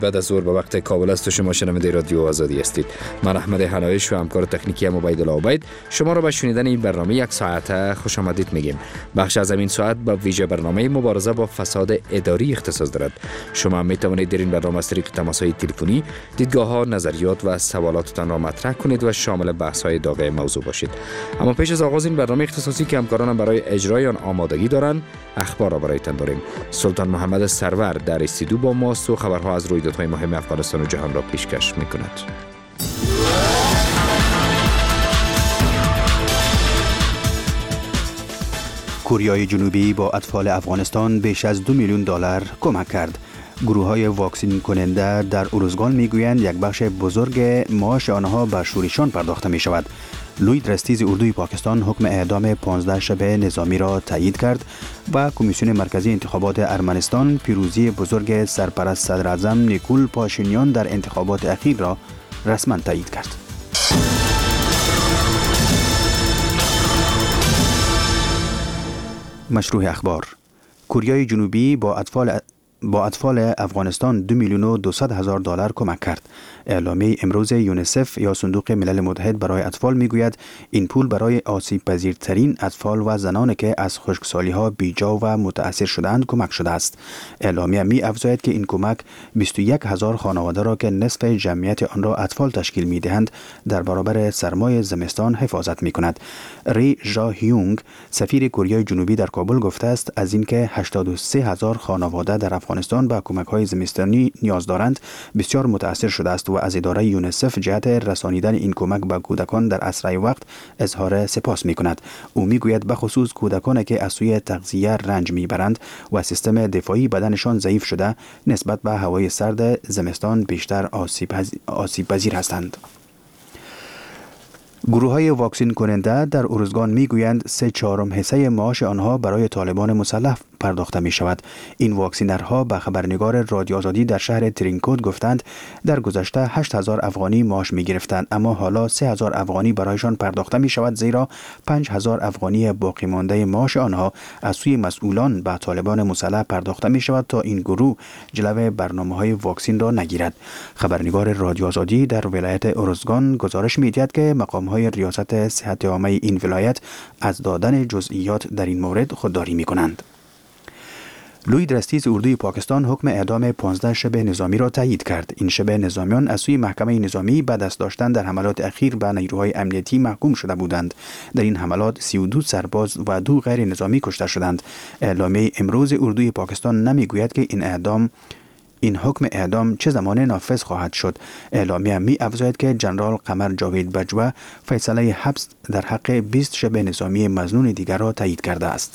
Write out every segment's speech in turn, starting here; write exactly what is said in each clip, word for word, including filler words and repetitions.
بعد از ظهر به وقت کابل است و شما شنونده رادیو آزادی هستید. من احمد حنایش و همکار تکنیکی ام عبیدالله عبید شما را به شنیدن این برنامه یک ساعته خوش آمدید میگیم. بخش از این ساعت با ویژه برنامه مبارزه با فساد اداری اختصاص دارد. شما می توانید در این برنامه از طریق تماس‌های تلفنی دیدگاه‌ها، نظریات و سوالاتتان را مطرح کنید و شامل بحث‌های داغ موضوع باشید. اما پیش از آغاز این برنامه اختصاصی که همکارانم برای اجرای آن آمادگی دارند، اخبار را برایتان داریم. سلطان محمد سرور در استودیو با ماست و خبرها از رویدادهای مهم افغانستان و جهان را پیشکش می‌کند. کره جنوبی با اطفال افغانستان بیش از دو میلیون دلار کمک کرد. گروه‌های واکسین کننده در اروزگان میگویند یک بخش بزرگ معاش آنها به شورشان پرداخته می شود. لوید رستیز اردوی پاکستان حکم اعدام پانزده شب نظامی را تایید کرد و کمیسیون مرکزی انتخابات ارمنستان پیروزی بزرگ سرپرست صدر اعظم نیکول پاشینیان در انتخابات اخیر را رسما تایید کرد. مشروع اخبار: کره جنوبی با اطفال با اطفال افغانستان دو میلیون و دویست هزار دلار کمک کرد. اعلامیه امروز یونیسف یا صندوق ملل متحد برای اطفال میگوید این پول برای آسیب پذیرترین اطفال و زنانی که از خشکسالی ها بیجا و متاثر شدند کمک شده است. اعلامیه می افزاید که این کمک بیست و یک هزار خانواده را که نصف جمعیت آن را اطفال تشکیل می دهند در برابر سرمای زمستان حفاظت می کند. ری ژا هیونگ سفیر کره جنوبی در کابل گفته است از اینکه هشتاد و سه هزار خانواده در افغانستان با کمک‌های زمستانی نیاز دارند بسیار متاثر شده است و از اداره یونیسف جهت رسانیدن این کمک به کودکان در اسرع وقت اظهار سپاس می‌کند. او می‌گوید به خصوص کودکانی که از سوی تغذیه رنج می‌برند و سیستم دفاعی بدنشان ضعیف شده نسبت به هوای سرد زمستان بیشتر آسیب پذیر هستند. گروه‌های واکسین کننده در اروزگان میگویند سه چهارم حصه معاش آنها برای طالبان مسلح پرداخته می شود. این واکسینرها به خبرنگار رادیو آزادی در شهر ترینکوت گفتند در گذشته هشت هزار افغانی معاش می گرفتند اما حالا سه هزار افغانی برایشان پرداخته می شود زیرا پنج هزار افغانی باقی مانده معاش آنها از سوی مسئولان به طالبان مسلح پرداخته می شود تا این گروه جلوه برنامه‌های واکسین را نگیرد. خبرنگار رادیو آزادی در ولایت اروزگان گزارش می دهد که مقام‌های ریاست صحت عامه این ولایت از دادن جزئیات در این مورد خودداری می کنند. لوید رستیز اردوی پاکستان حکم اعدام پانزده شب نظامی را تایید کرد. این شب نظامیان از سوی محکمه نظامی به دست داشتن در حملات اخیر به نیروهای امنیتی محکوم شده بودند. در این حملات سی و دو سرباز و دو غیر نظامی کشته شدند. اعلامیه امروز اردوی پاکستان نمیگوید که این اعدام این حکم اعدام چه زمان نافذ خواهد شد. اعلامیه می افزاید که جنرال قمر جاوید بجوا فیصله حبس در حق بیست شب نظامی مظنون دیگر را تایید کرده است.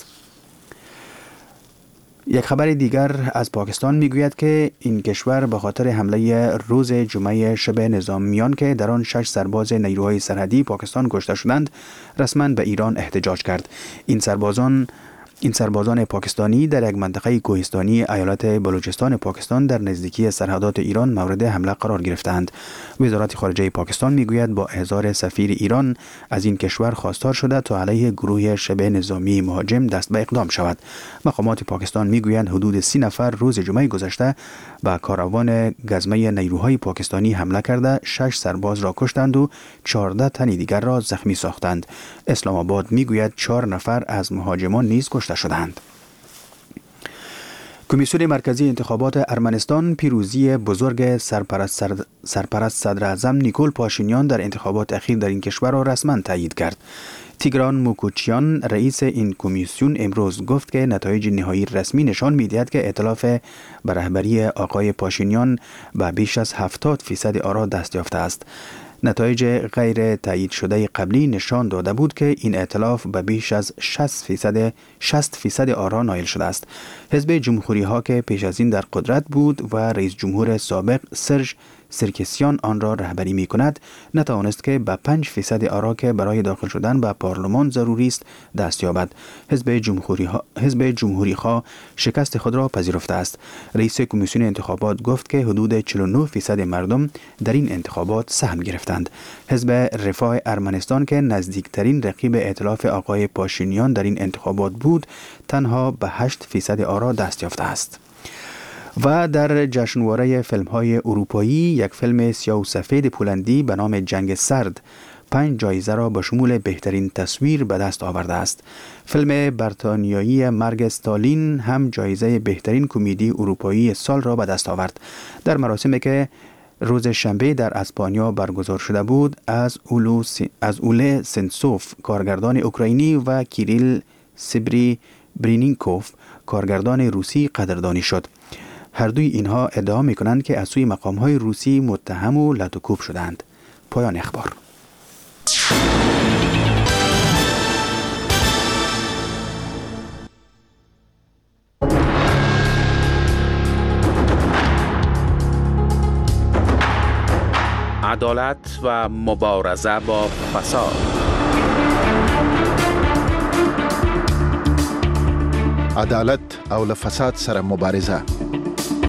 یک خبر دیگر از پاکستان میگوید که این کشور به خاطر حمله روز جمعه شب نظامیان که در آن شش سرباز نیروهای سرحدی پاکستان کشته شدند رسما به ایران احتجاج کرد. این سربازان این سربازان پاکستانی در یک منطقه کوهستانی ایالت بلوچستان پاکستان در نزدیکی سرحدات ایران مورد حمله قرار گرفتند. وزارت خارجه پاکستان میگوید با احضار سفیر ایران از این کشور خواستار شده تا علیه گروه شب نظامی مهاجم دست به اقدام شود. مقامات پاکستان میگویند حدود سی نفر روز جمعه گذشته به کاروان گزمه نیروهای پاکستانی حمله کرده شش سرباز را کشتند و چهارده تن دیگر را زخمی ساختند. اسلام آباد میگوید چهار نفر از مهاجمان نیز کشته شدند. کمیسیون مرکزی انتخابات ارمنستان پیروزی بزرگ سرپرست, سرپرست صدر اعظم نیکول پاشینیان در انتخابات اخیر در این کشور را رسما تایید کرد. تیگران موکوچیان رئیس این کمیسیون امروز گفت که نتایج نهایی رسمی نشان می‌دهد که ائتلاف به رهبری آقای پاشینیان به بیش از هفتاد فیصد آرا دست یافته است. نتایج غیر تایید شده قبلی نشان داده بود که این ائتلاف به بیش از شصت فیصد آرا نایل شده است. حزب جمهوری ها که پیش از این در قدرت بود و رئیس جمهور سابق سرژ سرکسیان آن را رهبری می کند نتوانست که به پنج فیصد آرا که برای داخل شدن به پارلمان ضروری است دست یابد. حزب جمهوری ها حزب جمهوری خواه شکست خود را پذیرفته است. رئیس کمیسیون انتخابات گفت که حدود چهل و نه فیصد مردم در این انتخابات سهم گرفتند. حزب رفاه ارمنستان که نزدیکترین رقیب ائتلاف آقای پاشینیان در این انتخابات بود تنها به هشت فیصد آرا دست یافته است. و در جشنواره فیلم‌های اروپایی یک فیلم سیاه و سفید پولندی به نام جنگ سرد پنج جایزه را به شمول بهترین تصویر به دست آورده است. فیلم بریتانیایی مرگ استالین هم جایزه بهترین کمدی اروپایی سال را به دست آورد. در مراسمی که روز شنبه در اسپانیا برگزار شده بود، از اولو سی... از اوله سنسوف کارگردان اوکراینی و کیریل سیبری برینینکوف کارگردان روسی قدردانی شد. هر دوی اینها ادعا می‌کنند که از سوی مقام‌های روسی متهم و لطوکوب شدند. پایان اخبار. عدالت و مبارزه با فساد. عدالت او له فساد سره مبارزه.